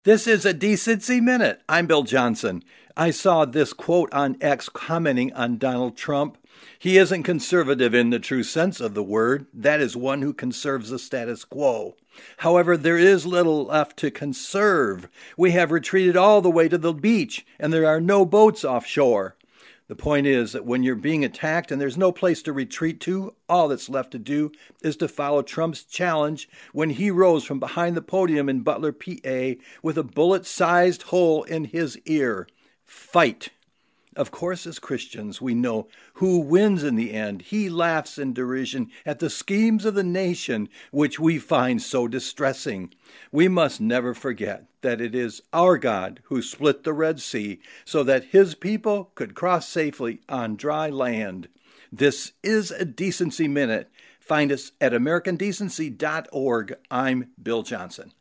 This is a Decency Minute. I'm Bill Johnson. I saw this quote on X commenting on Donald Trump. He isn't conservative in the true sense of the word. That is one who conserves the status quo. However, there is little left to conserve. We have retreated all the way to the beach, and there are no boats offshore. The point is that when you're being attacked and there's no place to retreat to, all that's left to do is to follow Trump's challenge when he rose from behind the podium in Butler, PA, with a bullet-sized hole in his ear. Fight. Of course, as Christians, we know who wins in the end. He laughs in derision at the schemes of the nation, which we find so distressing. We must never forget that it is our God who split the Red Sea so that his people could cross safely on dry land. This is a Decency Minute. Find us at AmericanDecency.org. I'm Bill Johnson.